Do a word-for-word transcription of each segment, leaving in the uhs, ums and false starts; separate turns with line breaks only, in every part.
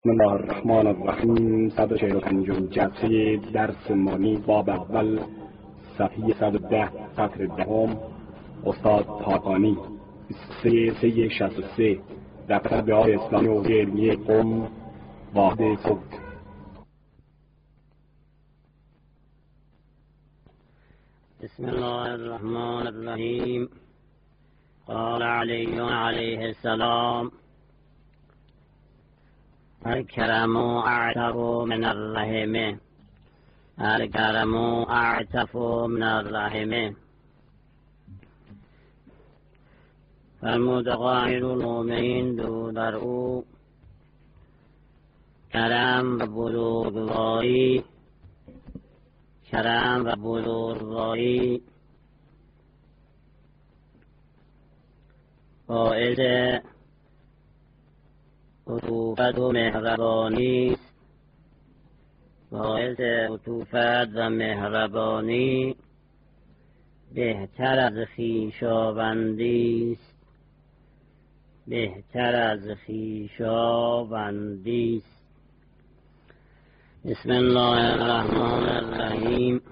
بسم الله الرحمن الرحیم. صد و چهل و پنجم جلسه درس مانی باب اول، صفحه صد و ده، سطر دهم. استاد طاقانی، سه سه شصت و سه، دفتر به آب اسلامی و علمی قم، واحد صوت.
بسم الله الرحمن الرحیم. قال علی علیه السلام: الکرم اعتف من الرحم، الکرم اعتف من الرحم. فرمود قائل المؤمنین دو در او کرم و بزرگواری، کرم و بزرگواری باعث عطوفت و مهربانی، باعث عطوفت و مهربانی بهتر از خویشاوندی است، بهتر از خویشاوندی است. بسم الله الرحمن الرحیم.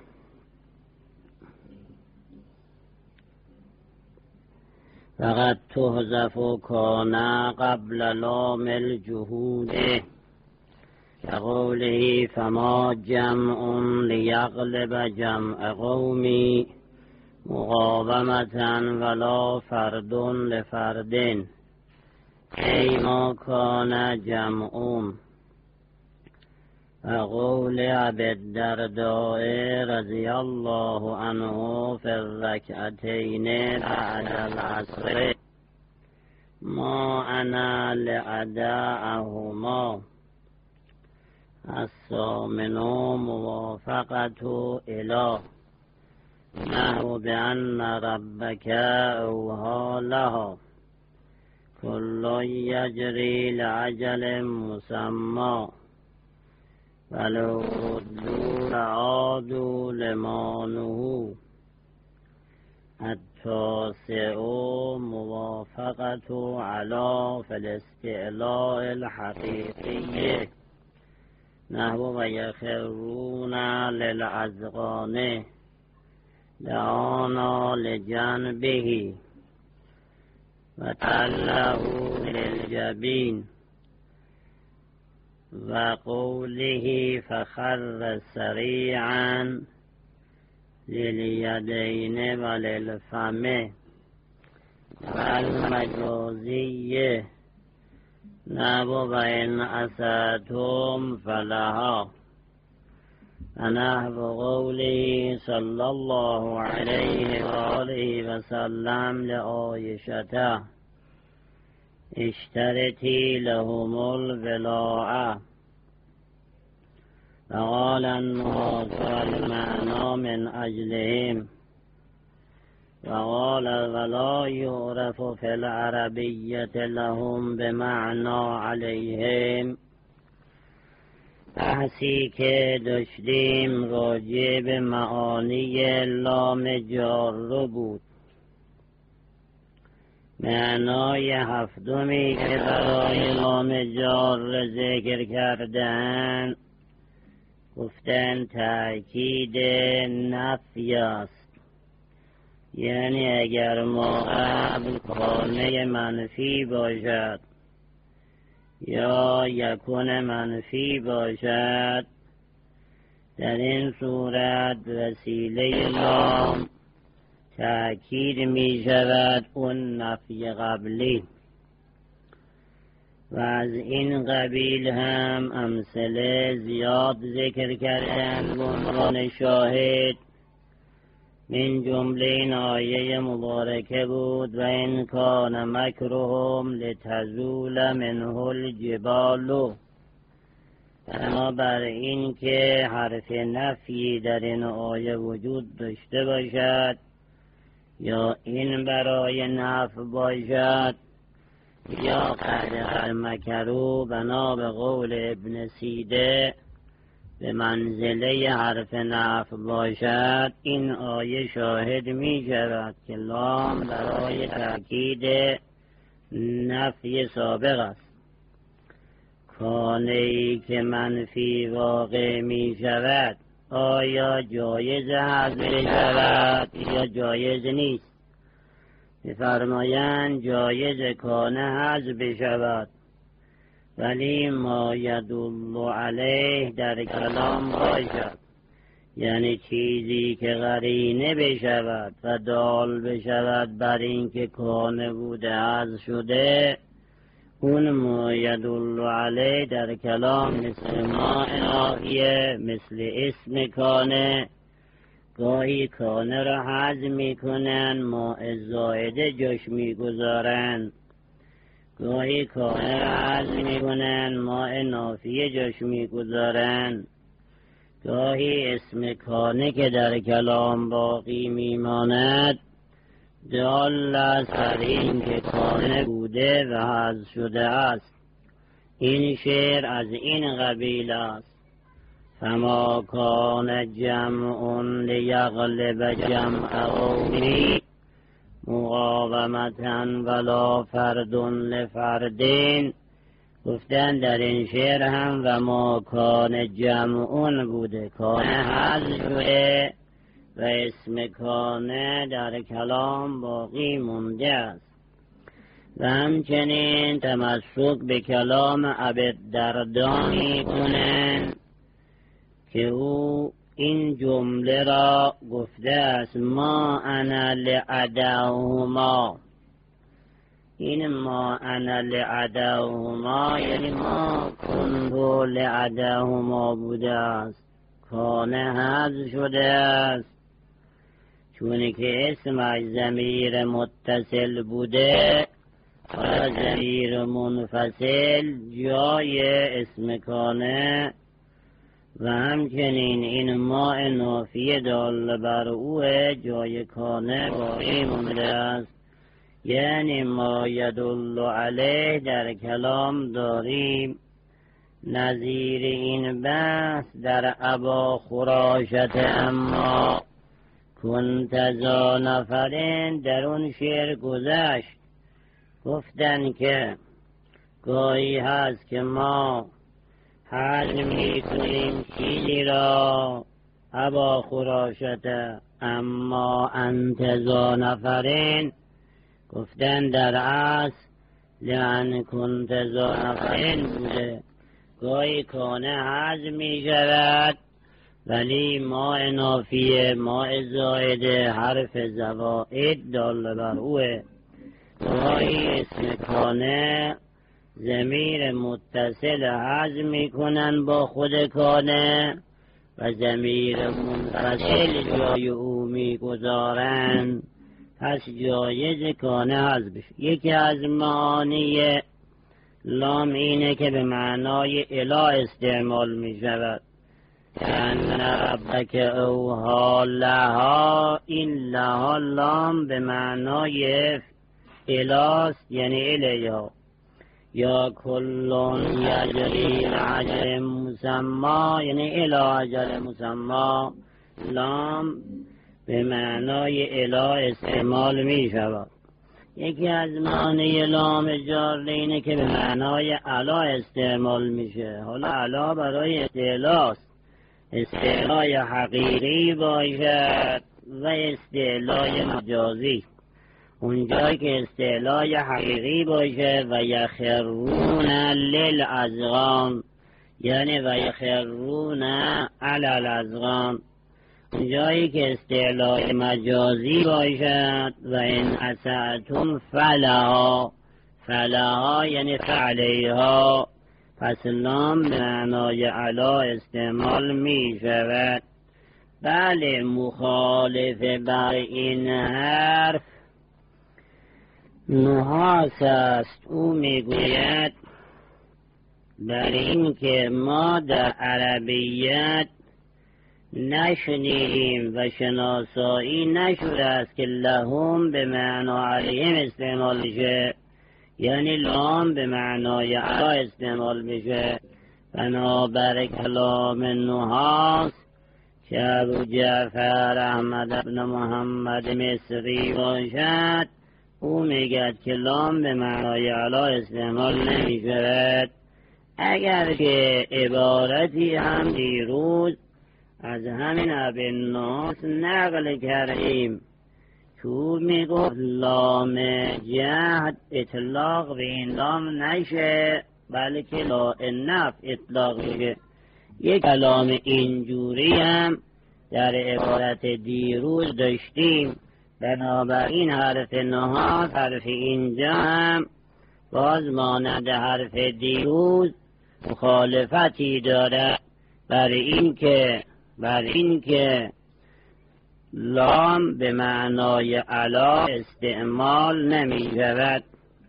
فقط تحذف کان قبل لام الجهود، كقوله فما جمع لیغلب جمع قومی مقاومة ولا فرد لفرد، ای ما کان جمعون. وقول ابی الدرداء رضی الله عنه فی الرکعتین بعد العصر: ما انا لأداءهما، الثامن موافقة اله، نحو بأن ربك اوحى لها كل یجری لأجل مسمى، ولو ردوا لعادوا لما نهوا. التاسع موافقة على في الاستعلاء الحقيقي، نحو ويخرون للأذقان دعانا لجنبه وتعلقوا للجبين، وقوله فخر سريعا لليدين وللفم. والمجازي نحو وإن أسأتم فلها، ونحو قوله صلى الله عليه وآله وسلم لعائشة: اشترتي لهم الولاء. وقال الناس المعنى من أجلهم. وقال ولا يعرف في العربية لهم بمعنى عليهم. بحثی که داشتیم راجع به معانی لام جار بود. معنای هفتمی که برای لام جار ذکر کردن، گفتن تأکید نفی است. یعنی اگر ما قبل کانه منفی باشد یا یکون منفی باشد، در این صورت وسیله لام تأکید می شود اون نفی قبلی. و از این قبیل هم امثله زیاد ذکر کردن به عنوان شاهد. من جمله این آیه مبارکه بود: و این کان مکرهم لتزول منه الجبال. اما بر این که حرف نفی در این آیه وجود داشته باشد یا این برای نفی باشد یا قد مکروا بنا به قول ابن سیده به منزله حرف نفی باشد، این آیه شاهد می شود که لام برای تأکید نفی سابق است. کانه‌ای که منفی واقع می شود آیا جایز هست بشود یا جایز نیست؟ می‌فرمایند جایز کانه هست بشود، ولی ما یدل علیه در کلام باشد، یعنی چیزی که قرینه بشود و دال بشود بر این که کانه بوده از شده، اون ما یدل علیه در کلام مثل ما الهیه، مثل اسم کانه. گاهی کانه را هضم میکنن، ماء زائده جاش میگذارن، گاهی کانه را هضم میکنن، ماء نافیه جاش میگذارن، گاهی اسم کانه که در کلام باقی میماند دال است بر این که کانه بوده و حذف شده است. این شعر از این قبیل است: فما کان جمع لیغلب جمع قومی مقاومتا ولا فرد لفردین. گفتن در این شعر هم و ما کان جمعون بوده، کانه حذف شده و اسم کانه در کلام باقی مونده است. و همچنین تمسک به کلام ابوالدرداء می‌کنند که او این جمله را گفته است: ما انا لعداهما. این ما انا لعداهما یعنی ما کنتو لعداهما بوده است، کانه حذف شده است، چون که اسمش ضمیر متصل بوده و ضمیر منفصل جای اسم کانه. و همچنین این ماء نافیه دال بر اوه جای کانه باقی مونده است. یعنی ما یدل علیه در کلام داریم. نظیر این بحث در ابا خراشت اما کنت ذا نفرین در اون شعر گذشت. گفتن که گاهی هست که ما حل می کنیم چیزی را ابا خراشت اما انت ذا نفرین. گفتن در اصل لعن کنت ذا نفرین بوده. گاهی کانه حذف می شود ولی ماء نافیه، ماء زائده، حرف زوائد دال بر اوه. گاهی اسم کانه ضمیر متصل حذف میکنن با خود کانه و ضمیر منفصل جای او میگذارن، پس جایز کانه حذف بشه. یکی از معانی لام اینه که به معنای اله استعمال می شود. ان ربک اوحی لها، این لها لام به معنای الاست، یعنی الیها. یا کلون یجری اجر مسما، یعنی الی اجر مسما. لام به معنای اله استعمال می شود. یکی از معنی لام جار اینه که به معنای علا استعمال میشه. حالا علا برای استعلاست، استعلای حقیقی باشد و استعلای مجازی. اونجایی که استعلای حقیقی باشه و یخرون للازغان، یعنی و یخرون علی الازغان. جایی که استعلای مجازی باشد و این اسعتم فلها، فلها یعنی فعلیها، پس لام به معنای علا استعمال می شود. بله، مخالف بر این حرف نحاس است. او می گوید بر این که ما در عربیت نشنیدیم و شناسایی نشده است که لهم به معنا علیهم استعمال میشه، یعنی لام به معنای علا استعمال میشه. بنابر کلام نحاس که ابو جعفر احمد ابن محمد مصری باشد، او میگد که لام به معنای علا استعمال نمیشود. اگر که عبارتی هم دیروز از همین ابن ناس نقل کردیم تو میگفت لام جهد اطلاق به این لام نشه بلکه لا النف اطلاق بشه. یک کلام اینجوری هم در عبارت دیروز داشتیم، بنابراین حرف نهاد حرف اینجا هم باز مانند حرف دیروز مخالفتی دارد بر این که بر این که لام به معنای علا استعمال نمی شود.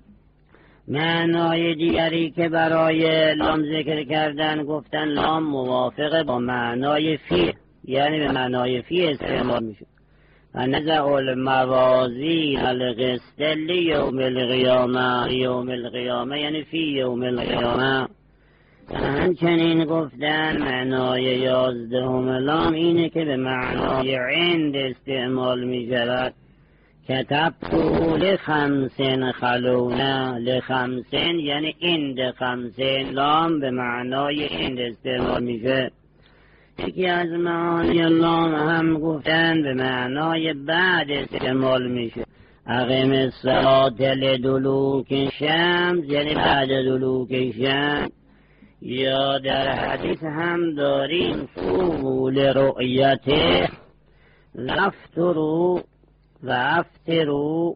معنای دیگری که برای لام ذکر کردن گفتن لام موافق با معنای فی، یعنی به معنای فی استعمال می شود. و نزع الموازین القسط لیوم القیامه، یوم القیامه یعنی فی یوم القیامه. همچنین گفتن معنای یازدهم لام اینه که به معنای عند استعمال می شود. کتبتو لخمسین خلونه، لخمسین یعنی عند خمسین، لام به معنای عند استعمال می شود. یکی از معانی لام هم گفتن به معنای بعد استعمال می شود. اقیم الصلاة لدلوک شمس یعنی بعد دلوک شمس. یا در حدیث هم داریم صوموا لرؤیته وافطروا وافطروا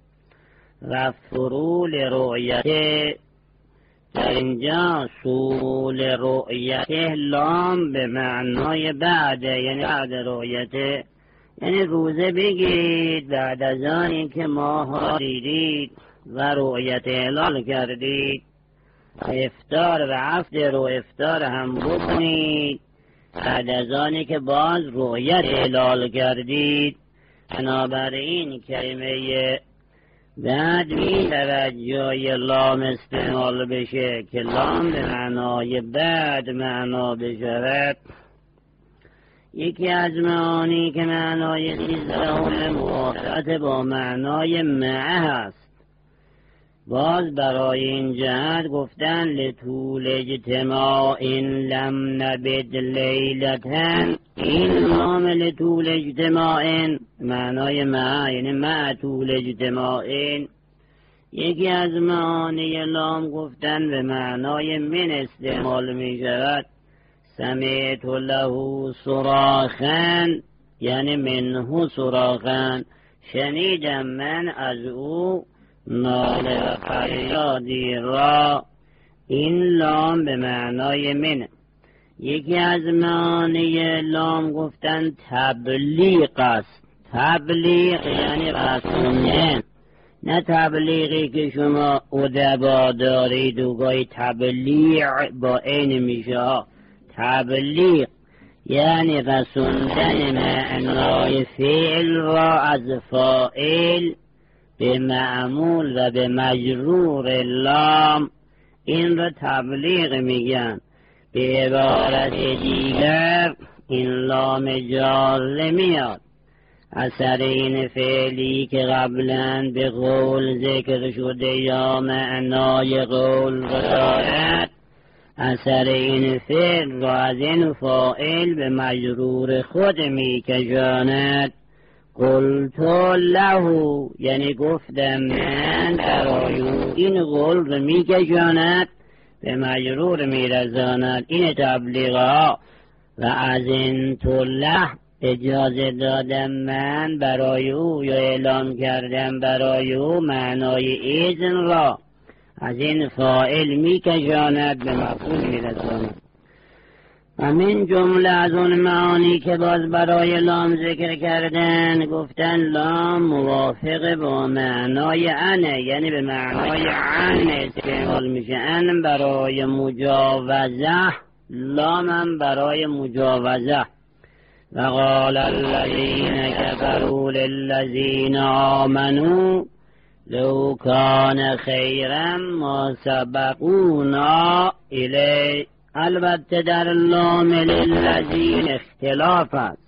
وافطروا لرؤیته. در اینجا صوموا لرؤیته لام به معنای بعد یعنی بعد رؤیته، یعنی روزه بگیرید بعد از آن اینکه ماه را دیدید و رؤیت اعلان کردید. افطار و افطر و افطار هم بکنید بعد از آنی که باز رؤیت اعلان کردید. بنابراین کلمه بعد می شود جای لام استعمال بشه که لام به معنای بعد معنا بشود. یکی از معانی که معنای سیزدهم موافقت با معنای معه هست. باز برای این جهت گفتن لطول اجتماع لم نبد لیلتن، این لام لطول اجتماع معنای معه یعنی مع طول اجتماع. یکی از معانی لام گفتن به معنای من استعمال می شود. سمعت له صراخن یعنی منه صراخن، شنیدم من از او ناله و فریادی را. این لام به معنای من. یکی از معانی لام گفتن تبلیغ است. تبلیغ یعنی رسوندن، نه تبلیغی که شما ادبا دارید و گاهی تبلیغ با عین میشه. تبلیغ یعنی رسوندن معنای فعل را از فاعل به معمول و به مجرور لام، این را تبلیغ میگن. به عبارت دیگر این لام جار میاد. اثر این فعلی که قبلا به قول ذکر شده یا معنای قول دارد، اثر این فعل را از این فاعل به مجرور خود میکشاند. قلت له یعنی گفتم من برای او، این قول را میکشاند به مجرور میرزاند. این تبلیغا. و از این طله اجازه دادم من برای او یا اعلام کردم برای او معنای اذن را از این فاعل میکشاند به مفعول میرساند. همین جمله از اون معانی که باز برای لام ذکر کردن گفتن لام موافق با معنای انه یعنی به معنای ان استعمال میشه. ان برای مجاوزه، لام هم برای مجاوزه. و قال الذين كفروا للذين آمنوا لو كان خيرا ما سبقونا الیه. البته در لام للذین اختلاف است.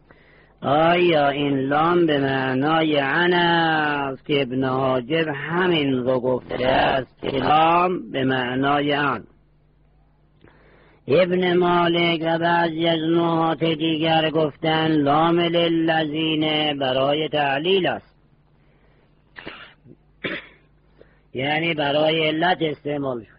آیا این لام به معنای عن است که ابن حاجب همین رو گفته است که لام به معنای عن. ابن مالک و بعضی از نحات دیگر گفتن لام للذین برای تعلیل است، یعنی برای علت استعمال شد.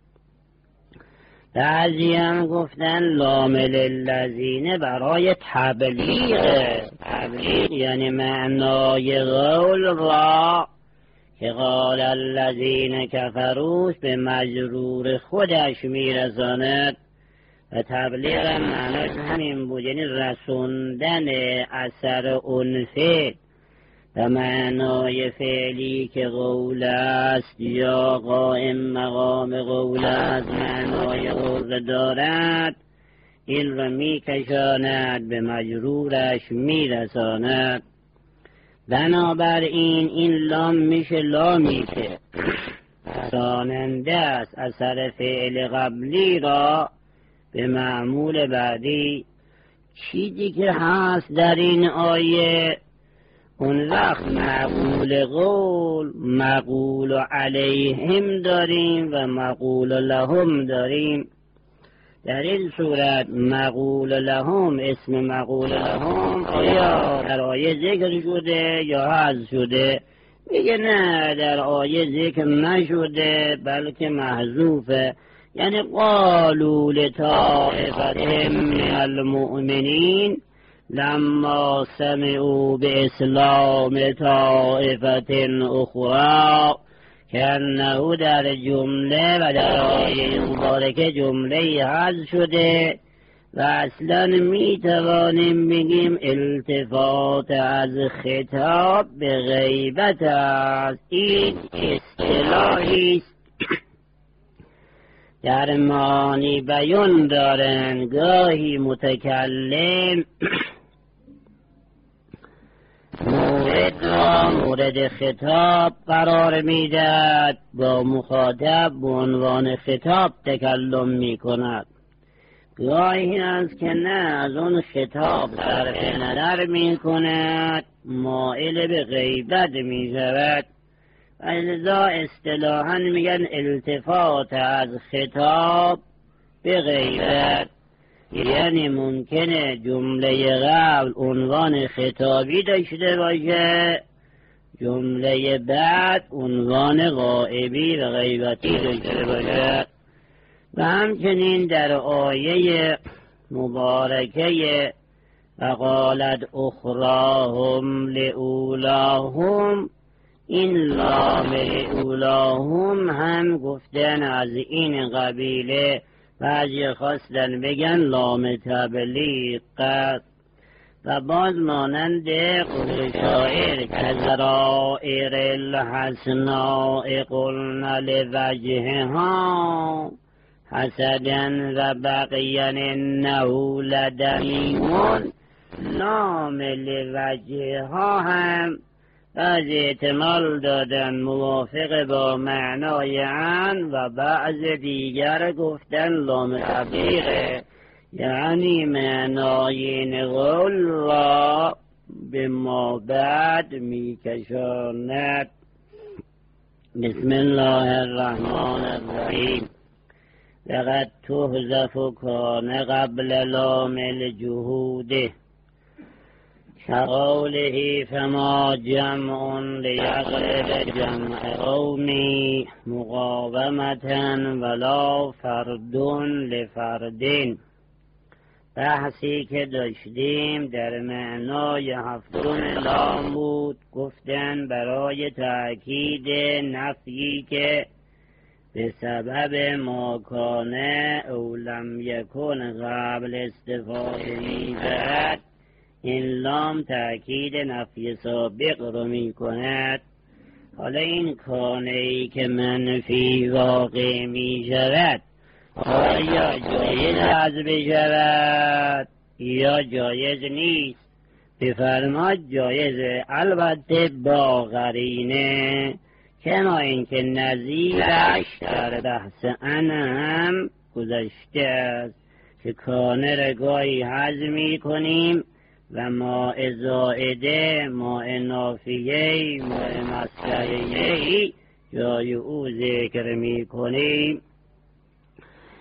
بعضی هم گفتن لام للذین برای تبلیغ، تبلیغ یعنی معنای قول را که قال الذین کفروش به مجرور خودش میرساند و تبلیغ معناش همین بود، یعنی رسوندن اثر اون فعل و معنای فعلی که قول است یا قائم مقام قول است معنای قول دارد، این را میکشاند به مجرورش میرساند. بنابراین این لام میشه لامی که رساننده است اثر فعل قبلی را به معمول بعدی. چیزی که هست در این آیه اون وقت مقول قول، مقول علیهم داریم و مقول لهم داریم. در این صورت مقول لهم، اسم مقول لهم آیا در آیه ذکر شده یا حذف شده؟ میگه نه، در آیه ذکر نشده بلکه محذوفه، یعنی قالوا لطائفتهم من المؤمنین لما سمعوا باسلام طائفة اخرى، که انه در جمله و در آیه مبارکه جمله حذف شده و اصلا می توانیم بگیم التفات از خطاب به غیبت است. این اصطلاحی است در معنی بیان دارن. گاهی متکلم مورد را مورد خطاب قرار میدهد، با مخاطب به عنوان خطاب تکلم میکند. گاهی است که نه، از اون خطاب صرف نظر میکند، مائل به غیبت میشود. لذا اصطلاحاً میگن التفات از خطاب به غیبت، یعنی ممکنه جمله قبل عنوان خطابی داشته باشه، جمله بعد عنوان غائبی و غیبتی داشته باشه. و همچنین در آیه مبارکه وقالت اخراهم لأولاهم، این لام اولاهم هم گفتن از این قبیله، بعضی خواستن بگن لام تبلیغ قد. و باز مانند قول شاعر که ذرائر الحسناء قلن لوجهها حسدا و بقین انه لدمیمون، لام لوجهها هم بعض احتمال دادن موافق با معنای عن و بعض دیگر گفتن لام تبلیغه، یعنی معنای این قول را به ما بعد میکشاند. بسم الله الرحمن الرحیم. لقد تحذف کان قبل لام الجهود كقوله فما جمع ليغلب جمع قومي مقاومة ولا فرد لفرد. بحثی که داشتیم در معنای هفتم لام بود، گفتن برای تأکید نفی که به سبب ماکانه او لم یکن قبل استفاده می‌شود، این لام تأکید نفی سابق رو می کند. حالا این کانه‌ای که منفی واقع می شود آیا جایز حذف شود یا جایز نیست؟ بفرماد جایزه، البته با قرینه، کما اینکه نظیرش در بحث ان هم گذشته است که کانه را گاهی حذف می کنیم و ماء زائده، ماء نافیه، ماء مصدریه جای او ذکر می کنیم.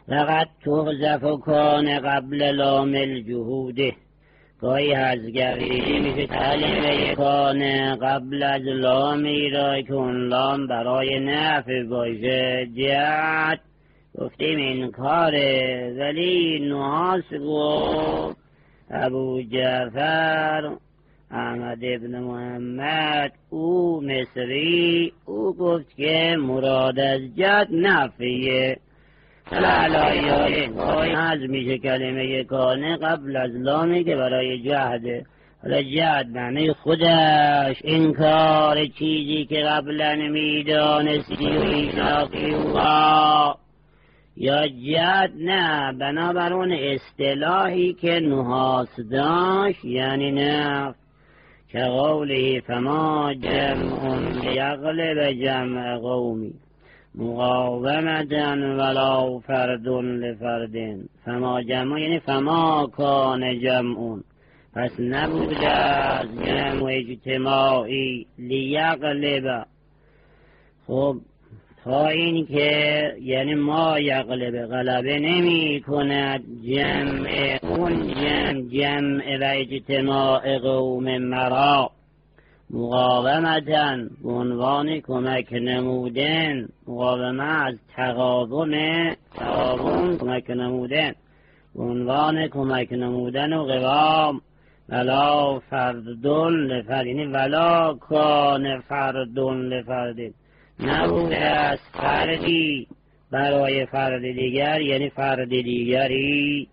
لقد تغزف کان قبل لام الجهوده. گاهی حذفگری میشه کلمه کان قبل از لامی را که اون لام برای نفی باشه. جهت گفتیم این کاره، ولی نحاس گفت ابو جعفر احمد ابن محمد او مصری او گفت که مراد از جد نفیه. علایه گاهی حذف میشه کلمه کانه قبل از لامی که برای جهده. حالا جهد معنی خودش انکار چیزی که قبلا میدانستی و ایشاقی و یا جهد نه بنابر اون اصطلاحی که نحاس داشت یعنی نفت که قوله فما جمع یغلب جمع قومی مقاومتن ولا فرد لفردن. فما جمع یعنی فما کان جمعون، پس نبوده از جمع اجتماعی لیغلب. خب تا این که یعنی ما یغلب غلبه نمی کند جمع اون جمع جمع و اجتماع قوم مرا. مقاومتن به عنوان کمک نمودن، مقاومه از تقاوم تقاوم کمک نمودن به عنوان کمک نمودن و قوام. ولا فردون لفرد یعنی ولا کان فردون لفرد، نبوده از فردی برای فرد دیگر یعنی فرد دیگری.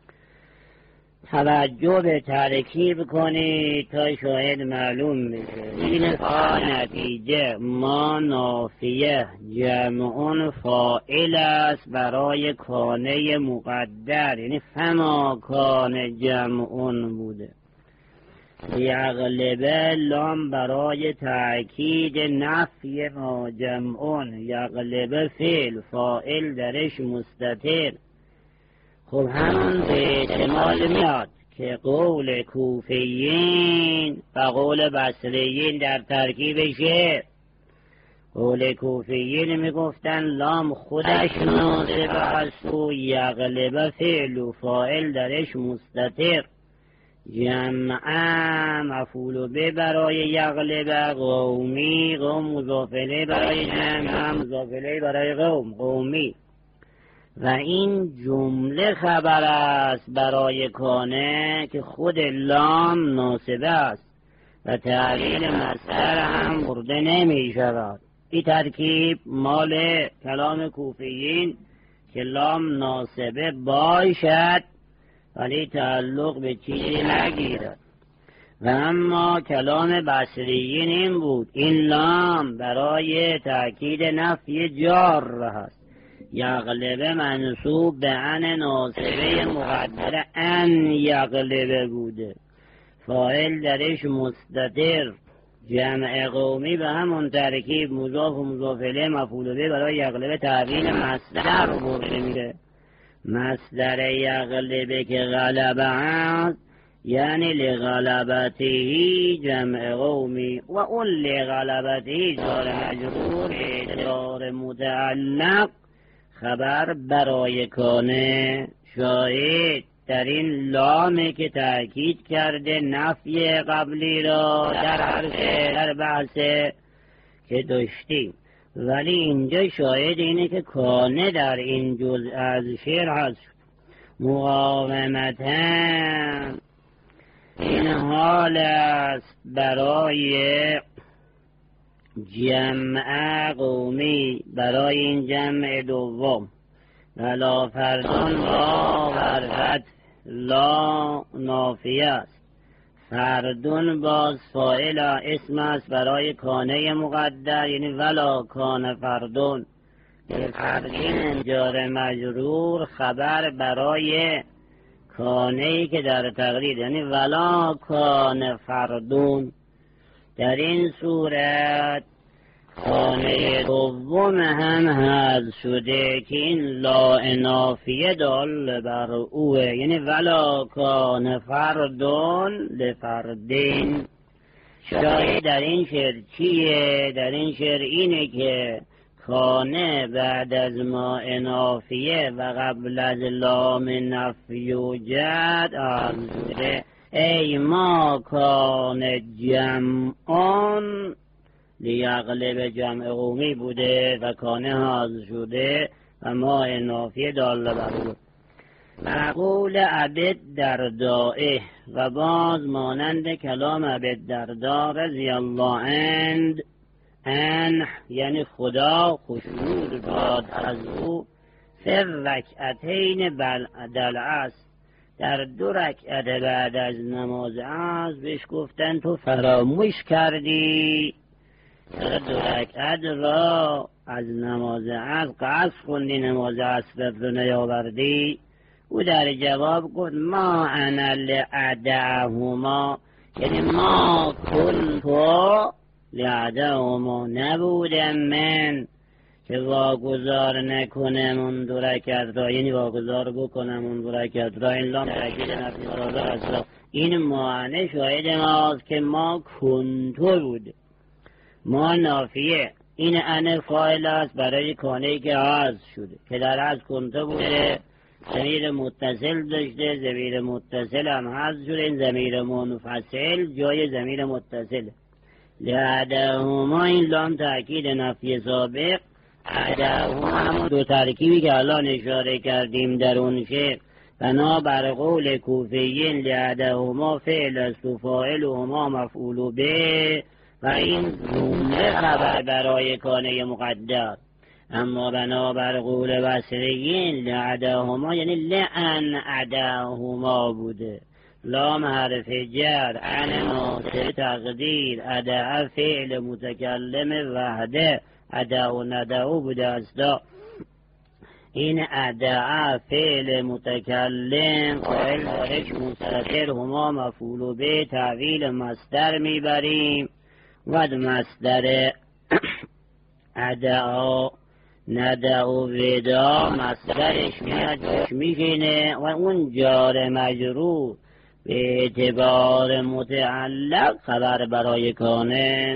توجه به ترکیب کنید تا شاید معلوم بشه. این نتیجه ما نافیه جمعون فاعل است برای کانه مقدر، یعنی فما کان جمعون بوده. یغلبه لام برای تأکید نفی ما جمعون. یغلبه فعل فاعل درش مستتر. خب همون به احتمال میاد که قول کوفیین و قول بصریین در ترکیبشه. قول کوفیین میگفتن لام خودش ناصب است و یغلب فعل و فاعل درش مستتر. جمع مفعول به برای یغلب قومی، قوم مضاف الیه برای جمع، مضاف الیه برای قوم قومی. و این جمله خبر است برای کانه که خود لام ناصبه است و تعلیل مصدر هم برده نمی شود. این ترکیب مال کلام کوفیین که لام ناصبه باشد ولی تعلق به چیزی نگیرد. و اما کلام بصریین این بود این لام برای تأکید نفی جار هست. یغلبه منصوب به ان ناصبه مقدر ان یغلبه بوده، فاعل درش مستتر. جمع قومی به همون ترکیب مضاف و مضاف الیه مفعول به برای یغلبه تعبیر مصدر رو برده میره. مصدر یغلبه که غلبه است یعنی لغلبته جمع قومی و اون لغلبته جار مجرور جار متعلق خبر برای کانه. شاید در این لامی که تأکید کرده نفی قبلی را در عرض در بحث که داشتیم، ولی اینجا شاید اینه که کانه در این جزء از شعر هست. مقاومتن این حال است برای جمع قومی، برای این جمع دوم. ولا فردون با ورفت لا نافیه است. فردون باز فاعل اسم است برای کانه مقدر یعنی ولا کان فردون. فردین جار مجرور خبر برای کانه‌ای که در تقدیر یعنی ولا کان فردون. در این صورت کانه دوم هم حذف شده که این لا نافیه دال بر اوه یعنی ولا کان فردون لفردین. شاید در این شعر چیه؟ در این شعر اینه که کانه بعد از ما نافیه و قبل از لام نفی و جد آنده ای ما کان جمعان لیغلب جمع قومی بوده و کانه حاضر شده و ما نافیه داله بر بود. معقول عبد دردائه و باز مانند کلام عبد دردا رضی الله عنه ان یعنی خدا خشنود داد از او فر رکعتین بعد العصر در دو رکعت بعد از نماز عصر بهش گفتن تو فراموش کردی در دو رکعت را از نماز عصر قصد خوندی نماز عصر رو نیاوردی. او در جواب گفت ما انا لعدهما یعنی ما کنتو لعدهما نبودم من که واگذار نکنم اون دو رکعت را یعنی واگذار بکنم اون دو رکعت را این لام تأکید نفی است. این معنی شاهد ماست که ما کنتو بود ما نافیه این ان فاعل است برای کانه‌ای که حذف شده که در از کنتو بوده ضمیر متصل داشته ضمیر متصل هم حذف شده این ضمیر منفصل جای ضمیر متصل لعدهما این لام تأکید نفی سابق عدهما همون دو ترکیبی که الان اشاره کردیم در اون شعر بنا بر قول کوفیین لعدهما فعل است و فاعلهما مفعول به و این جمله خبر برای کانه مقدر. اما بنا بر قول بصریین لعدهما یعنی لعن عدهما بوده لام حرف جر عن ناصب تقدیر عدع فعل متکلم وحده عدع و ندع بوده استا این عدع فعل متکلم قائل دارش مستتر هما مفعول به تعویل مصدر میبریم و مصدر عدع ندع و ودا مصدرش میاد جاش میشینه و اون جار مجرور به اعتبار متعلق خبر برای کانه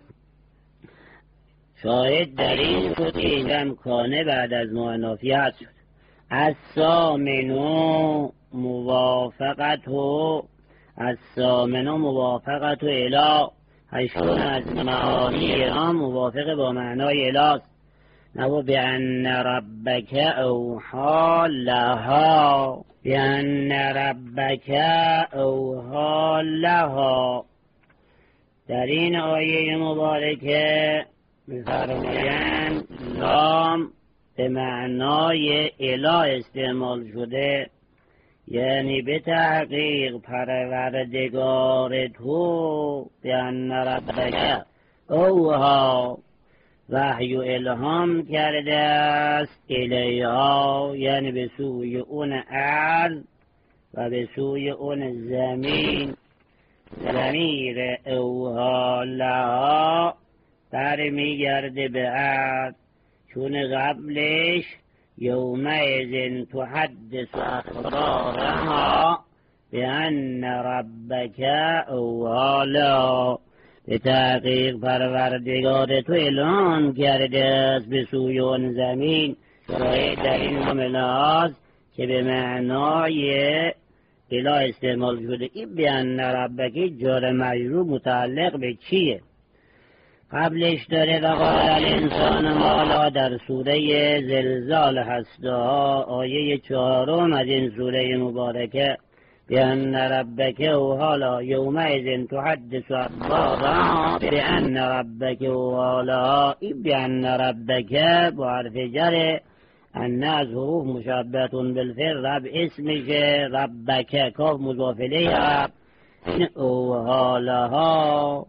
شاهد در این شد که اینجا کانه بعد از ما نافی هست شد. از سامنو موافقت و از سامنو موافقت و اله هشتون از معانی ایران موافق با معنای اله نو بأن ربک اوحا لها بأن ربک اوحا لها در این آیه مبارکه می‌فرمایند لام به معنای اله استعمال شده یعنی به تحقیق پروردگار تو بأن ربک اوحا وحی و الهام کرده است الیها یعنی به سوی اون ارض و به سوی اون زمین ضمیر اوها لها در میگرده به ارض چون قبلش یومئذ تحدث اخبارها بأن ربک اوها لها به تحقیق پروردگار تو اعلان کرده است به سوی اون زمین شاید در این جمله هاست که به معنای اله استعمال شده این بأن ربک جار مجرور متعلق به چیه قبلش داره و قال الانسان ما در سوره زلزال هستها آیه چهارم از این سوره مبارکه بأن ربک اوحا لها یومئذ تحدث اخبارها بأن ربک اوحا لها این بأن ربک با حرف جر ان از حروف مشبهة بالفعل رب اسمشه ربک کاف مضاف الیه این اوحا لها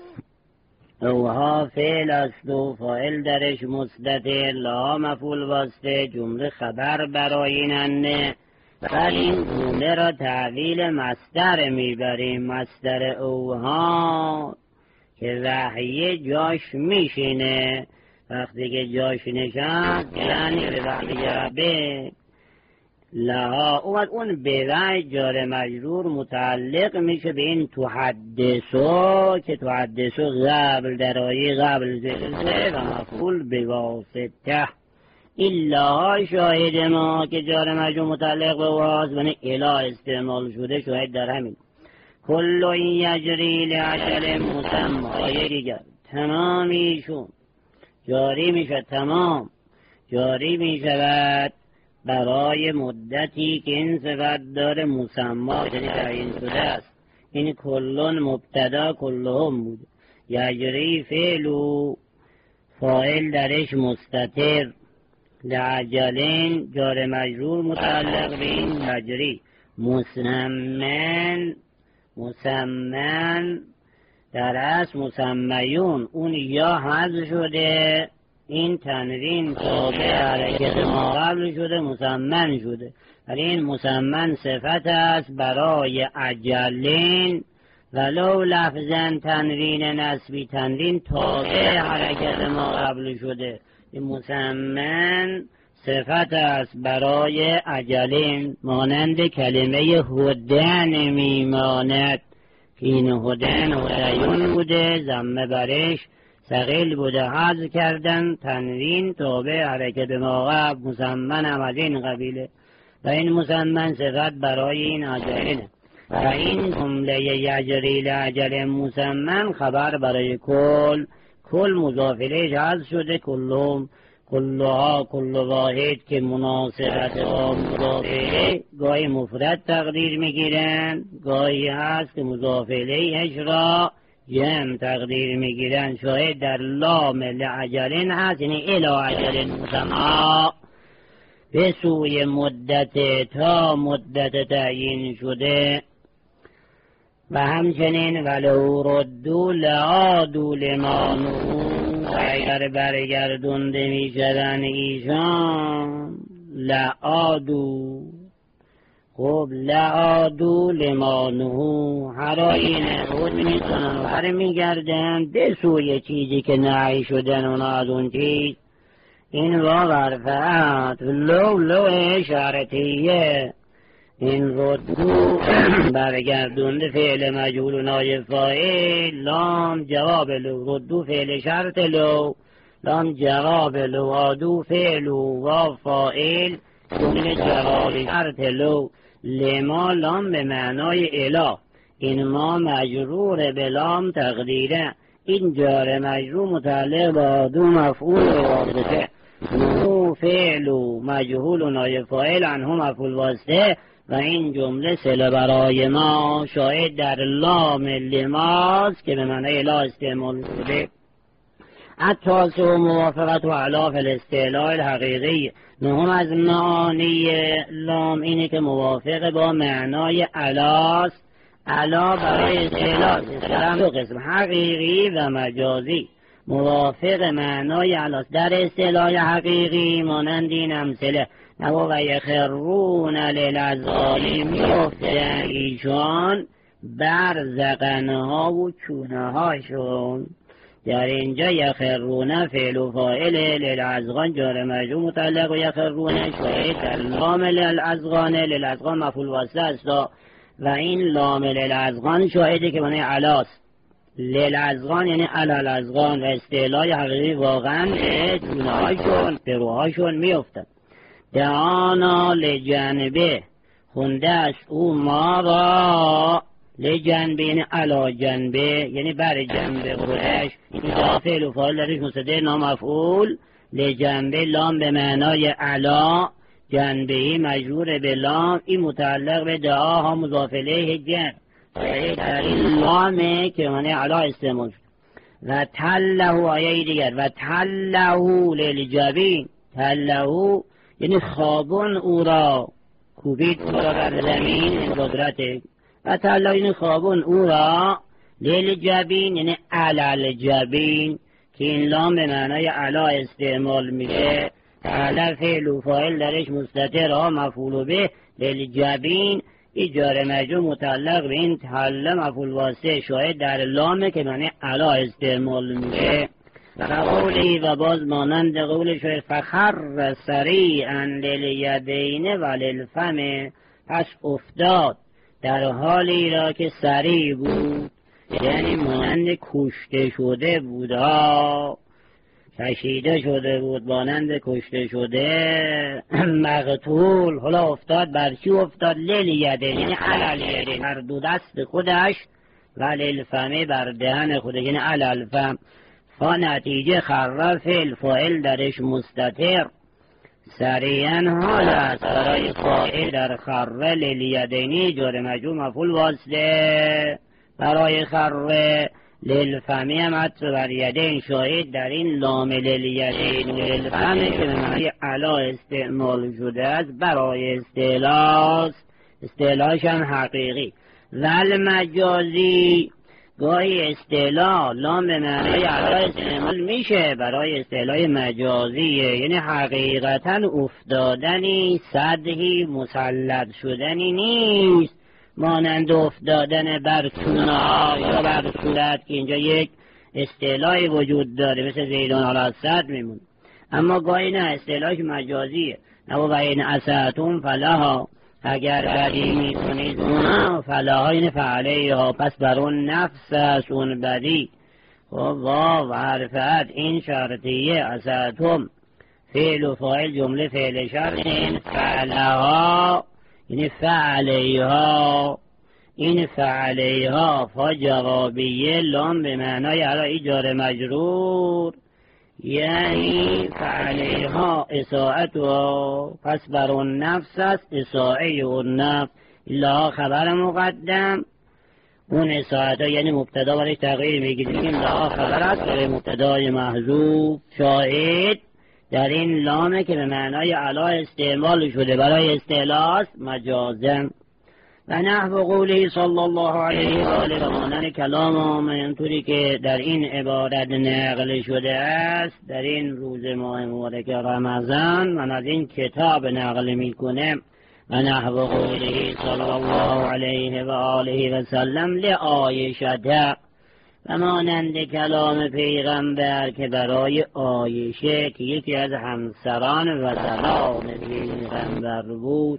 اوحا فعل است و فاعل درش مستتر لها مفعول واسطه جمله خبر برای ایننه ولی این جمله را تعویل مصدر میبریم مصدر اوها که وحی جاش میشینه وقتی که جاش نشست یعنی به وحی ربه لها اون اون به جار مجرور متعلق میشه به این تحدثو که تحدثو قبل درایی قبل ذکر و مفعول به واسطه. این لها شاهد ما که جار مجرور متعلق به واس و الا استعمال شده شاهد در همین. کل این یجری لعجل مسمى دیگر تمامیشون جاری میشه، تمام جاری میشود برای مدتی که این صفت داره مسمى یعنی تعیین شده است. این کلون مبتدا کلهم بود. یجری فعلو فاعل درش مستتر، لعجلین جار مجرور متعلق به این یجری. مسمن مسمن در اصل مسمیون اون یا حذف شده، این تنوین تابع حرکت ما قبل شده مسمن شده، ولی این مسمن صفت است برای عجلین ولو لفظا تنوین نسبی تنوین تابع حرکت ما قبل شده. این مسمن صفت است برای عجلین مانند کلمه هدن میماند که این هدن هدیون بوده، ضمه برش ثقیل بوده، حذف کردن تنوین تابع حرکت ما قبل مسمن هم از این قبیله و این مسمن صفت برای این عجلینه. و این جمله یجری لعجل مسمن خبر برای کل، کل مضاف الیه حذف شده، کلهم کلها کل واحد که مناسبت با مضاف الیه گاهی مفرد تقدیر میگیرن، گاهی هست که مضاف الیهش را جمع تقدیر میگیرن. شاهد در لام لعجلین هست یعنی الی عجل مسمى به سوی مدت تا مدت تعیین شده. و همچنین ولو ردو لعادو لما نهوا و اگر برگردونده می شدن ایشان لعادو، خب لعادو لما نهوا هرایی خود می کنن و هر می گردن به سوی چیزی که نهی شدن اونا از اون چیز. این واو حرفت لو لو اشارتیه. این ردو برگردونده فعل مجهول و نایب فاعل، لام جواب لو، ردو فعل شرط لو، لام جواب لو، عادو فعل و فاعل جمله جواب شرط لو. لما لام به معنای اله، این ما مجرور به لام تقدیره. این جار مجرور متعلق به عادو مفعول واسطه، نهو فعل و مجهول و نایب فاعل عنه مفعول واسطه. و این جمله صله برای ما شاهد در لام لماست که به معنی لا استعمال شده. التاسع و موافقت و علاف الاستعلاء الحقیقی. نهم از معانی لام اینه که موافق با معنای علاست. علا برای استعلاء است دو قسم، حقیقی و مجازی. موافق معنای علاست در استعلاء حقیقی مانند این امثله نبا و یخرون للعذقانی میفتن ایشان بر زقنها و چونه هاشون. در اینجا یخرون فعل و فاعل، للعذقان جار مجرور متعلق و یخرون شاهد در لام للعذقان، للعذقان مفعول واسطه است و این لام للعذقان شاهدی که معنی علاست. للعذقان یعنی علالعذقان و استعلاء حقیقی واقعا چونه هاشون به روهاشون میفتن. دعانا لجنبه خونده است او ما را، لجنبه یعنی علا جنبه یعنی بر جنبه خودش، این فعل و فاعل درش مصدر نامفعول. لجنبه لام به معنای علا، جنبهی مجرور به لام، این متعلق به دعاها مضاف الیه جن در این لامه که معنی علا استعمال شد. و تله آیه دیگر و تله للجبین، تله یعنی خوابون او را، کوبید او را بر زمین این قدرته. و تله یعنی خوابون او را، للجبین یعنی علل جبین که این لام به معنای علا استعمال میشه. تله فعل و فاعل درش مستتر ها مفعول به، للجبین جار مجرور متعلق به این تله مفعول واسطه شاهد در لامه که معنی علا استعمال میشه. و قولی و باز مانند قول شاید فخر سریعا للیدین و للفم، پس افتاد در حالی را که سریع بود، یعنی مانند کشته شده بود ها، کشیده شده بود مانند کشته شده مقتول. حالا افتاد بر چی افتاد؟ للیدین یعنی علیدین، بر دو دست خودش، و للفم بر دهن خودش یعنی علالفم. فا نتیجه خر فعل فاعل درش مستتر، سریعا حال است برای فاعل در خر للیدینی جار مجرور مفعول واسطه، برای خر للفمی هم حتی بر یدین شاهد در این لام للیدین و للفمی که به معنی علا استعمال شده است برای استعلاس، استعلاش هم حقیقی. ول مجازی گاهی استعلا لام به معنی علا استعمال میشه برای استعلای مجازیه، یعنی حقیقتا افتادنی سدهی مسلط شدنی نیست، مانند افتادن بر چونها یا بر صورت که اینجا یک استعلای وجود داره مثل زیدان علی صد میمون. اما گاهی نه استعلاش مجازیه، نه و این اساتون فلاها، اگر بدی میکنید اونها فلاها این فعلیه ها، پس بر اون نفس است اون بدی. خب واو حرفت این شرطیه، اساتون فعل و فاعل جمله فعل شرط، این فعلها یعنی فعلیها، این فعلیها فا جوابیه لام به معنای علی جار مجرور، یعنی فعلیها اساعت و پس بر اون نفس است اساعی اون نفس، الا خبر مقدم اون اساعت ها یعنی مبتدا برش تغییر میگیریم، این لا خبر است برای مبتدای محذوف، شاهد در این لامه که به معنای علا استعمال شده برای استعلاس مجازن. و نحو قوله صلی الله علیه و آله و مانند کلام اینطوری که در این عبارت نقل شده است در این روز ماه مبارک رمضان، من از این کتاب نقل میکنم. و نحو قوله صلی الله علیه و آله و سلم لعایشه، و مانند کلام پیغمبر که برای عایشه که یکی از همسران و زنان پیغمبر بود،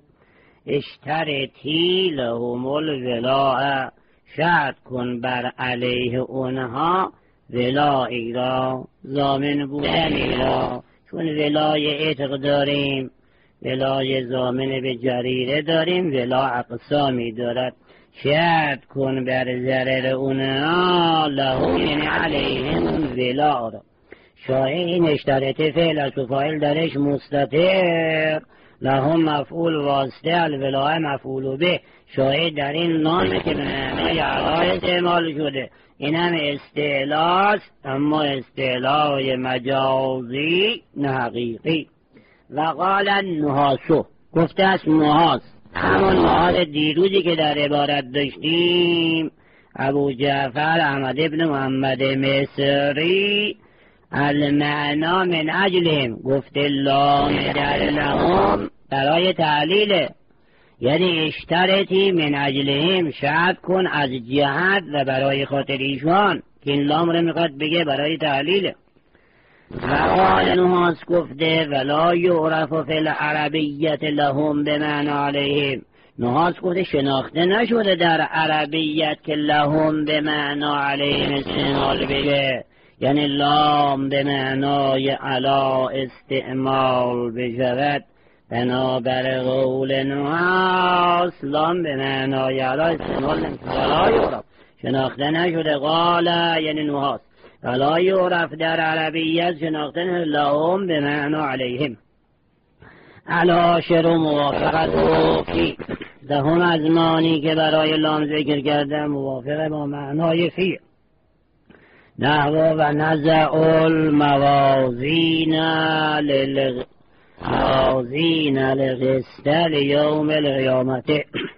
اشترطی لهم الولاء، شرط کن بر علیه اونها ولایی را، ضامن بودنی را، چون ولای عتق داریم، ولای ضامن به جریره داریم، ولا اقسامی دارد، شرط کن بر ضرر اونها لهم یعنی علیهم ولا را. شاید این اشترط فعل است و فاعل درش مستتر، لهم مفعول واسطه، الولاء مفعول به، شاید در این نام که به معنای علا استعمال شده، این هم استعلاس اما استعلای مجازی نه حقیقی. و قال النحاسو، گفته است نحاس، همون نحاس دیروزی که در عبارت داشتیم، ابو جعفر احمد ابن محمد مصری المعنا من اجلهم، گفت لام در لهم برای تعلیله، یعنی اشترطی من اجلهم، شرط کن از جهت و برای خاطر ایشان، که این لام رو میخواد بگه برای تعلیله. و قال نحاس گفته ولا یعرف فی العربیت لهم بمعنی علیهم، نحاس گفته شناخته نشده در عربیت که لهم بمعنی علیهم استعمال بگه، یعنی لام به معنای علا استعمال بشود، بنابر قول نحاس لام به معنای علا استعمال ولا یعرف، شناخته نشده. قال یعنی نحاس ولا یعرف در عربیت شناخته لهم به معنی علیهم. العاشر موافقت و فی، دهم از معنی که برای لام ذکر کرده موافقه با معنای فی. نحو و نزع الموازین للغ موازین للقسط لیوم القیامت،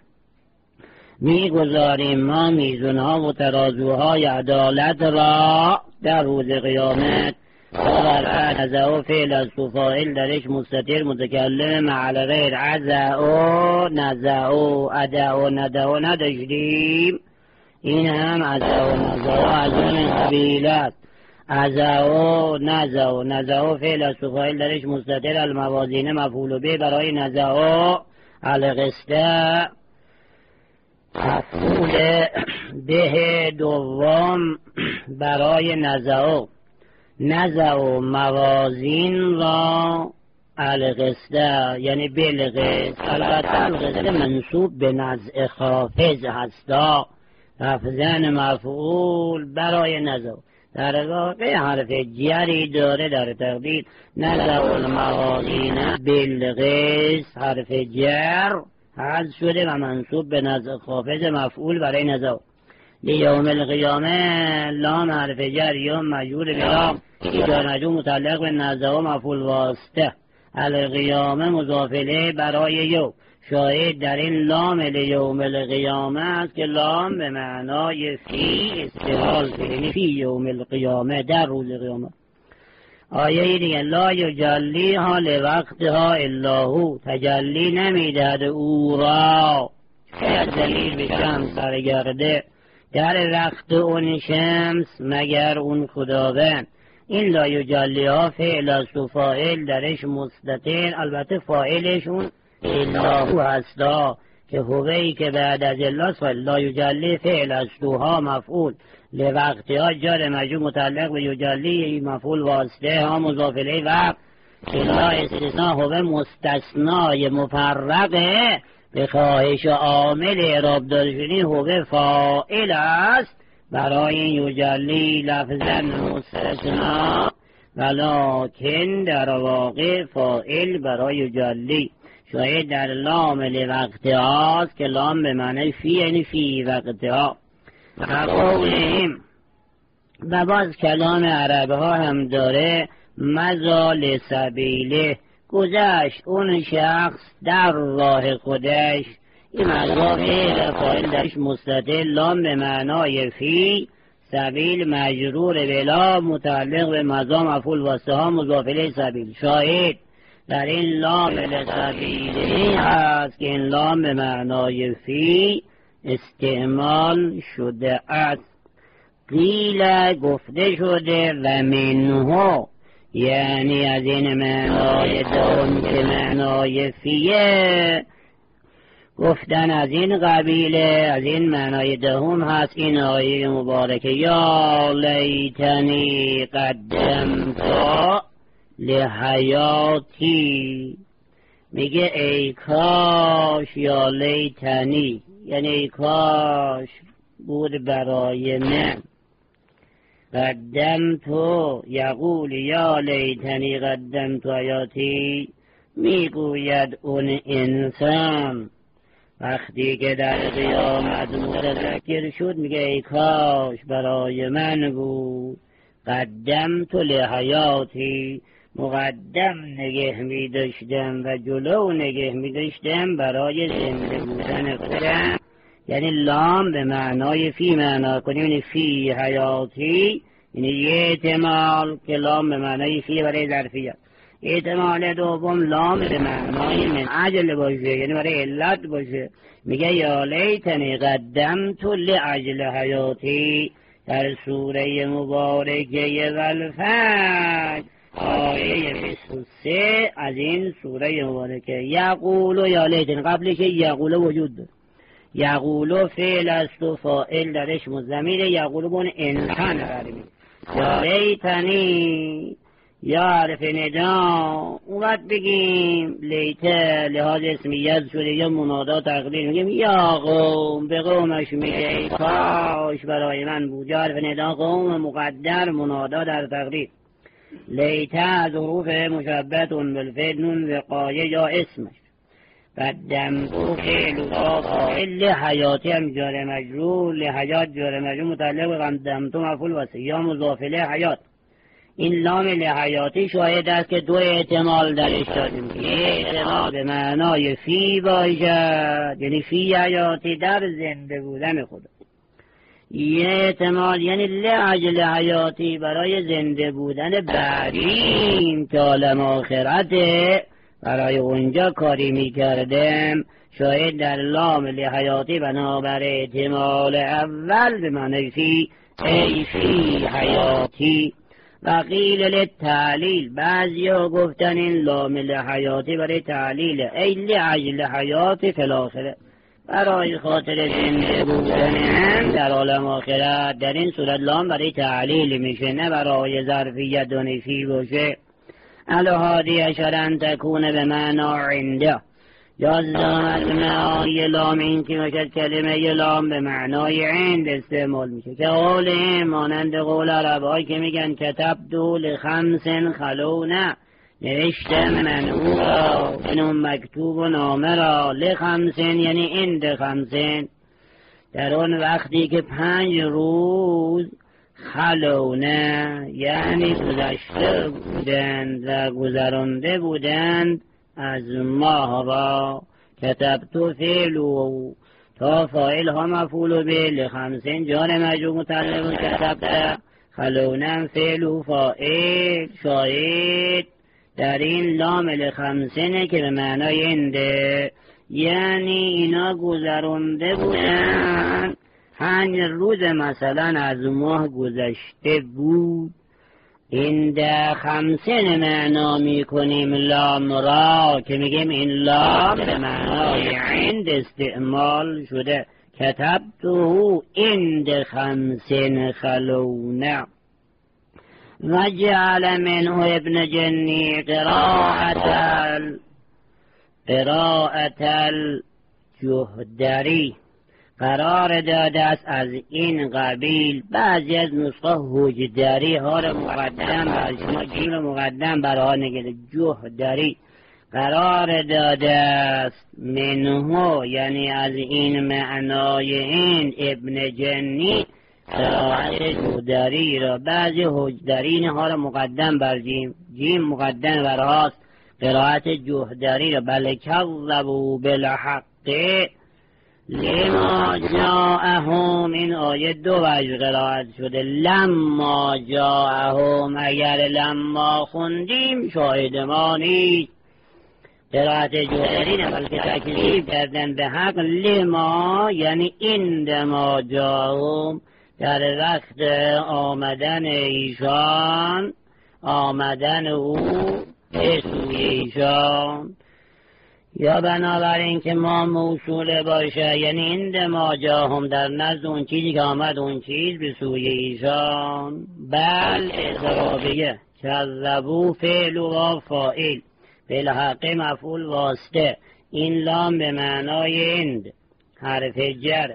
میگذاریم ما میزونها و ترازوهای عدالت را در روز قیامت. و نزع فعل از فاعل درش مستتر متکلم مع غیر، عزع نزع ادع ندع نداشتیم، این هم از و نزا از اون قبیلت. ازعو نزعو نزعو فعل است و فاعل درش مستتر، الموازین مفعول به برای نزعو، القسطه مفعول به دوم برای نزعو. نزعو موازین را القسطه یعنی بالقسط. البته القسطه منصوب به نزع خافض هستا، رفضن مفعول برای نزعو. در واقع حرف جری داره در تقدیر. نزعو الموازین بالقسط حرف جر حذف شده و منصوب به نزع خافض مفعول برای نزعو. لیوم القیامه لام حرف جر یوم مجرور به لام، جار مجرور متعلق به نزعو مفعول واسطه. القیامه مضاف الیه برای یوم. شاهد در این لام لیوم القیامه است که لام به معنای فی استقلال یعنی فی یوم القیامه، در روز قیامت. آیه دیگه لا یجلیها لوقتها الا هو، تجلی نمیدهد او را، شاید دلیل به شمس برگرده، در وقت اون شمس مگر اون خداوند. این لا یجلیها فعل است و فاعل درش مستتر، البته فاعلشون الا هو هستا که هوی که بعد از الا لا یجلی فعل است و ها مفعول، لوقتها جار مجرور متعلق به یجلی مفعول واسطه، ها مضاف الیه وقت. الا استثناء هو مستثنای مفرقه به خواهش عامل اعراب داده شدنی هو فاعل است برای یجلی لفظا مستثناء، ولکن در واقع فاعل برای یجلی. شاید در لام لوقتها است که لام به معنی فی یعنی فی وقتها. قولیم و باز کلام عرب ها هم داره مزال سبیله، گذشت اون شخص در راه خودش. این مزال فعل فاعل درش مستتر، لام به معنای فی، سبیل مجرور بلا متعلق به مضا مفعول واسطه ها مضاف الیه سبیل. شاهد در این لام لسبیله هست که این لام به معنای فی استعمال شده است. قیل گفته شده و منه یعنی از این معنای دوم که معنای فیه، گفتن از این قبیله از این معنای دهم هست این آیه مبارکه یا لیتنی قدمت لحیاتی. میگه ای کاش، یا لیتنی یعنی ای کاش بود برای من. قدمت یقول یا لیتنی قدمت حیاتی، میگوید اون انسان وقتی که در قیامت متذکر شد میگه ای کاش برای من بود. قدمت لحیاتی مقدم نگه می داشتم و جلو نگه می داشتم برای زنده بودن خودم. یعنی لام به معنای فی معنا کنیم، یعنی فی حیاتی، یعنی یه احتمال که لام به معنای فی برای ظرفیت. احتمال دوم لام به معنای من عجل باشه، یعنی برای علت باشه. میگه یا لیتنی قدمت لعجل حیاتی در سوره مبارکه والفجر آیه بیست و سه از این سوره مبارکه. یقولو یا لیتنی قبلش یقولو وجود داره. یقولو فعل است و فاعل درش مضمیر، یقولو بون انسان غربی. یا لیتنی یا حرف ندا، اون وقت بگیم لیته لحاظ اسمیت شده یا منادا تقدیر میگیم یا قوم، به قومش میگه ای کاش برای من بود. یا حرف ندا قوم مقدر منادا در تقدیر. لیته از حروف مشبهتون بالفعل نون وقایه یا اسمش. قدمتو فعل و فاعل، حیاتی هم جار مجرور، لحیات جار مجرور متعلق به قدمتو مفعول واسه یا مضاف الیه حیات. این لام لحیاتی شاهد است که دو احتمال درش داریم. یه احتمال به معنای فی باشد یعنی فی حیاتی در زنده بودن خدا، یه احتمال یعنی لعجل حیاتی برای زنده بودن بعدین که عالم آخرته، برای اونجا کاری میکردم. شاید در لام لحیاتی بنابر احتمال اول به معنی فی ای فی حیاتی. و قیل للتعلیل، بعضی ها گفتن این لام لحیاتی برای تعلیل، ای لعجل حیات فی الاخره، برای خاطر زنده بودن در عالم آخرت. در این صورت لام برای تعلیل میشه، نه برای ظرفیت و نفی باشه. الهادی اشرن تکونه به معنا عنده، یازدهم از معانی لام این که باشد کلمه لام به معنای عند استعمال میشه، که قول مانند قول عربایی که میگن کتبتو لخمس خلونه، نوشتم من او را، اینو مکتوب و نامه را، لخمسین یعنی عند خمسین، در اون وقتی که پنج روز خلونه یعنی گذشته بودند و گذرانده بودند از ماه را. کتبتو فعلو، تا فاعل ها مفعول به، لخمسین جار مجرور متعلق کتبت، خلونم فعلو فاعل شاهد در این لام لخمسینه که به معنای انده، یعنی اینا گذرانده بودن، پنج روز مثلا از ماه گذشته بود. این ده خمسین معنا می کنیم لام را که میگیم این لام به معنای عند استعمال شده، کتبتو عند خمسین خلونه. و جعل منه ابن جنی قراءت ال قراءت الجهدری، قرار داده است از این قبیل. بعضی از نسخه حجدری ها را مقدم بر شما جیم را مقدم برها نگیده، جهدری قرار داده است منه یعنی از این معنای این ابن جنی قرائت جهدری را. بعضی حجدرین ها را مقدم بر جیم، جیم مقدم برهاست قرائت جهدری را. بل کذبوا بالحق لما جاءهم، این آیه دو وجه قرائت شده، لما جاءهم اگر لما خوندیم شاهد ما نیست. قرائت جهدری نه بلکه تکذیب کردن به حق، لما یعنی عندما جاءهم، در وقت آمدن ایشان، آمدن او به سوی ایشان، یا بنابراین که ما موصوله باشه یعنی این ما جاهم در نزد اون چیزی که آمد اون چیز به سوی ایشان. بل اضرابیه کذبو فعل و فاعل، بالحق مفعول واسطه، این لام به معنای اند حرف جر،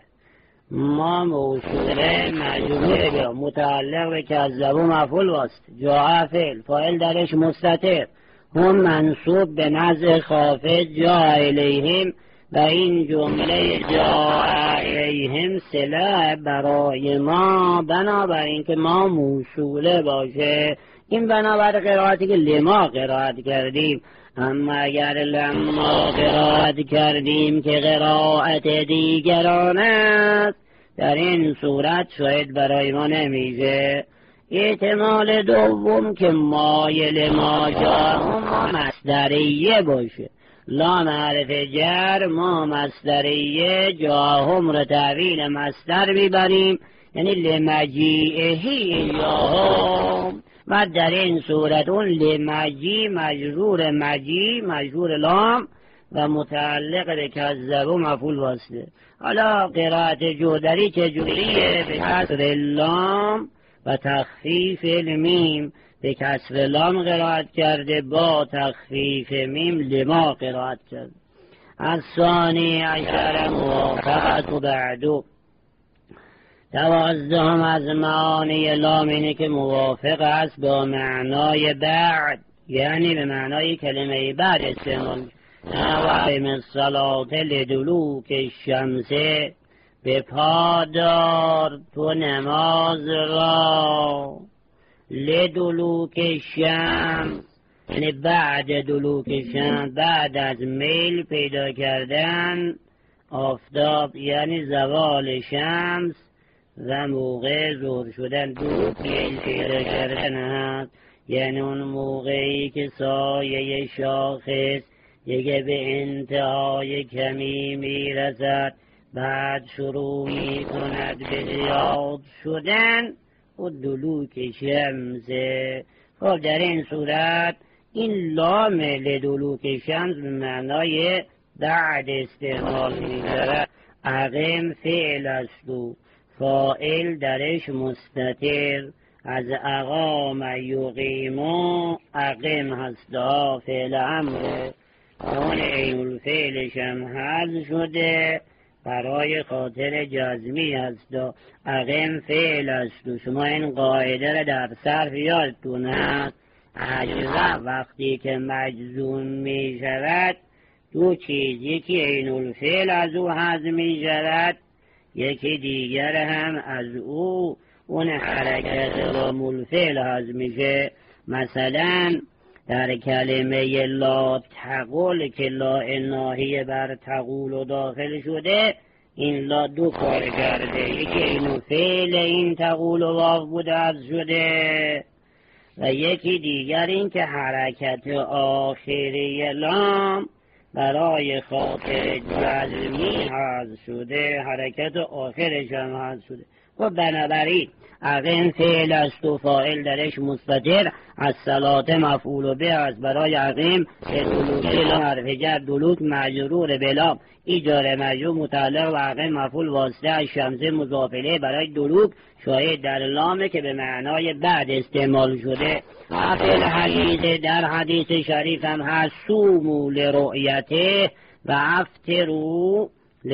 ما موصوله مجرور به متعلق به کذبو مفعول واسطه، جاء فعل فاعل درش مستتر، هم منصوب به نزع خافض جا الیهم، و این جمله جا الیهم صله برای ما، بنابراین که ما موصوله باشه. این بنابر قرائتی که لما قرائت کردیم. اما اگر لما قرائت کردیم که قرائت دیگران است، در این صورت شاید برای ما نمیشه. احتمال دوم که مایل ما جاهم ما مصدریه باشه، لام حرف جر ما مصدریه، جاهم را تعویل مصدر میبریم یعنی لمجیئهی جاهم، و در این صورت اون لمجی مجرور مجی مجرور لام و متعلق به کذبو مفعول واسطه. حالا قرائت جهدری چجوریه؟ به کسر لام و تخفیف المیم، به کسر لام قرائت کرده، با تخفیف میم لما قرائت کرده. از ثانی عشر موافقت و بعدو، دوازدهم از معانی لام اینه که موافق است با معنای بعد، یعنی به معنای کلمه بعد استعمال. نوائم الصلاة لدلوک الشمس، به پادار تو نماز را، لدلوک الشمس یعنی بعد دلوک الشمس، بعد از میل پیدا کردن آفتاب یعنی زوال شمس و موقع ظهر شدن. دلوک میل پیدا کردن هست یعنی اون موقعی که سایه شاخص دیگه به انتهای کمی میرسد، بعد شروع می کند به زیاد شدن، و دلوک شمس. خب در این صورت این لام لدلوک شمس به معنای بعد استعمال می‌شود. اقم فعل است و فاعل درش مستتر، از اقام یقیم اقم هست ها فعل امره، اون این الفعلش هم حذف شده برای خاطر جزمی هست. اقم فعل است و شما این قاعده را در صرف یادتون هست. اجزا وقتی که مجزوم می شود دو چیز، یکی این الفعل از او حذف می شود، یکی دیگر هم از او اون حرکت و ملفعل حذف میشه. مثلا در کلمه لا تقول که لا ناهیه بر تقول و داخل شده، این لا دو کار کرده، یکی این فعل این تقول و واو بوده حذف شده و یکی دیگر این که حرکت آخری لام برای خاطر جزمی حذف شده، حرکت آخرش هم حذف شده. و بنابراین اقم فعل است و فاعل درش مستتر، از صلات مفعول به است برای اقم دلوک لام حرف جر دلوک مجرور بلام ایجار مجرور متعلق و اقم مفعول واسطه از شمس مضاف الیه برای دلوک شاید در لامه که به معنای بعد استعمال شده. فعل حدیث در حدیث شریف هم هست صوموا لرؤیته و افطروا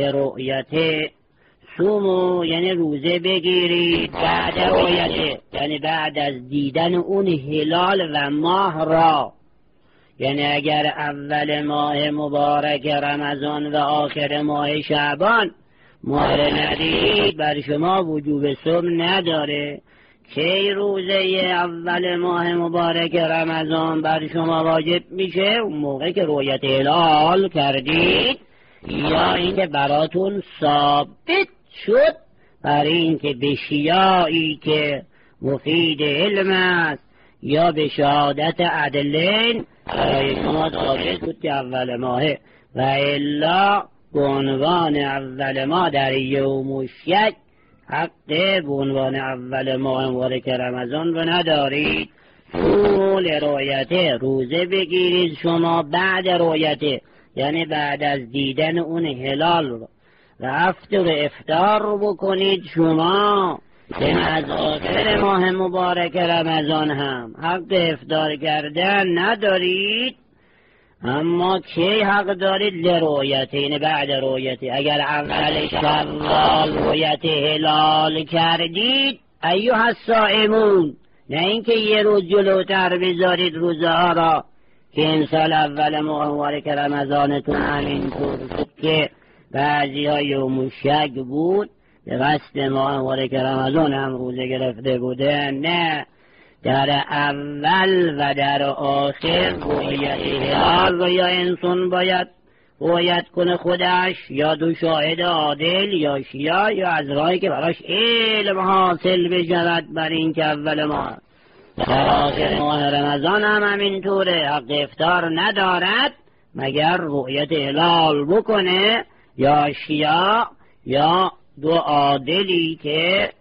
لرؤیته. صوموا یعنی روزه بگیرید بعد رؤیته، یعنی بعد از دیدن اون هلال و ماه را، یعنی اگر اول ماه مبارک رمضان و آخر ماه شعبان ماه ندید بر شما وجوب صوم نداره. کی روزه اول ماه مبارک رمضان بر شما واجب میشه؟ اون موقع که رؤیت هلال کردید یا اینکه براتون ثابت شد بر این که به شیاعی که مفید علم است یا به شهادت عدلین برای شما ثابت بود که اول ماهه، و الا به عنوان اول ماه در یوم الشک حق به عنوان اول ماه مبارک رمضان رو ندارید. طول رؤیته روزه بگیرید شما بعد رؤیته، یعنی بعد از دیدن اون هلال رو، و افطر افطار رو بکنید شما که از آخر ماه مبارک رمضان هم حق افطار کردن ندارید. اما کی حق دارید؟ لرؤیته، یعنی بعد رؤیته. اگر اول شوال رؤیت هلال کردید ایها الصائمون، نه اینکه یه روز جلوتر بذارید روزه ها را که این سال اول ماه مبارک رمضانتون همینطور شد که بعضی ها یوم شک بود به قصد ماه مبارک رمضان هم روزه گرفته بوده. نه، در اول و در آخر رؤیت هلال رو یا انسان باید رؤیت کنه خودش یا دو شاهد عادل یا شیعه یا از راهی که براش علم حاصل بشود بر این که اول ماه. در آخر ماه رمضان هم همینطوره، حق افطار ندارد مگر رؤیت هلال بکنه یا شیعه یا دو عادلی که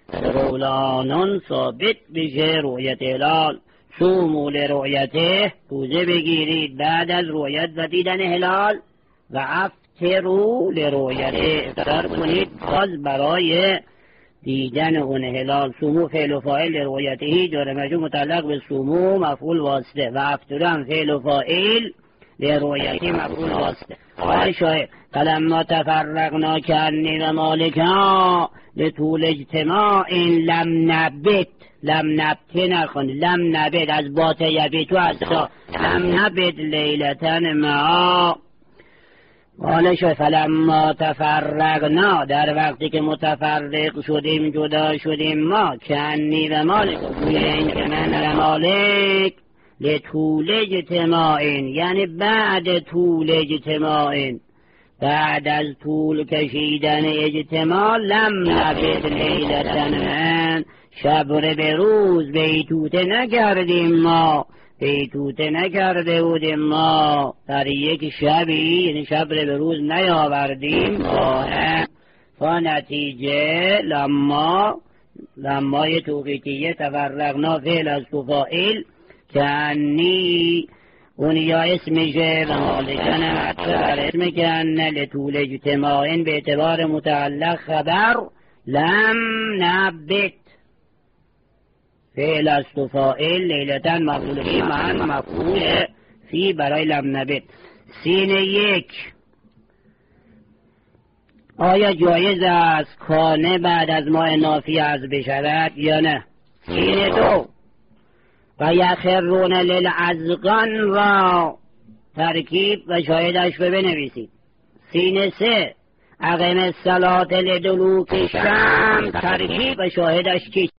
رولانان ثابت بشه رؤیت هلال. صوموا لرؤیته، روزه بگیرید بعد از رؤیت و دیدن هلال، و افطروا لرؤیته، افطار کنید باز برای دیدن اون هلال. صوموا فعل و فاعل لرؤیته جار مجرور متعلق به صوموا مفعول واسطه، و افطروا هم فعل و فاعل لرؤیته مفعول واسطه. قال شاعر فلما تفرقنا کانی و مالکا لطول اجتماع لم نبت، لم نبت نخون، لم نبت از بات یبیتو هستا، لم نبت لیلتن معا. قال شاعر فلما تفرقنا، در وقتی که متفرق شدیم جدا شدیم ما، کانی و مالک، این که من و مالک لطول اجتماع، یعنی بعد طول اجتماع، بعد از طول کشیدن اجتماع، لم نبت لیلتن من، شب رو به روز بیتوته نکردیم ما، بیتوته نکرده بودیم ما در یک شبی، یعنی شب رو به روز نیاوردیم ما. فنتیجه لما لمای توقیتیه تفرقنا فعل از تو فاعل که انی اون یا اسمشه و حالشن حتی بر اسم که انه لطول اجتماعین به اعتبار متعلق خبر لم نبت فعل از تو فاعل لیلتا مفعول فی من مفعول فی برای لم نبت. سین یک آیا جایز است کانه بعد از ماه نافی از بشود یا نه؟ سین دو و یخرون للعزقان را ترکیب و شاهدش رو بنویسید. سین سه اقیم الصلاة لدلوک الشمس ترکیب و شاهدش چی؟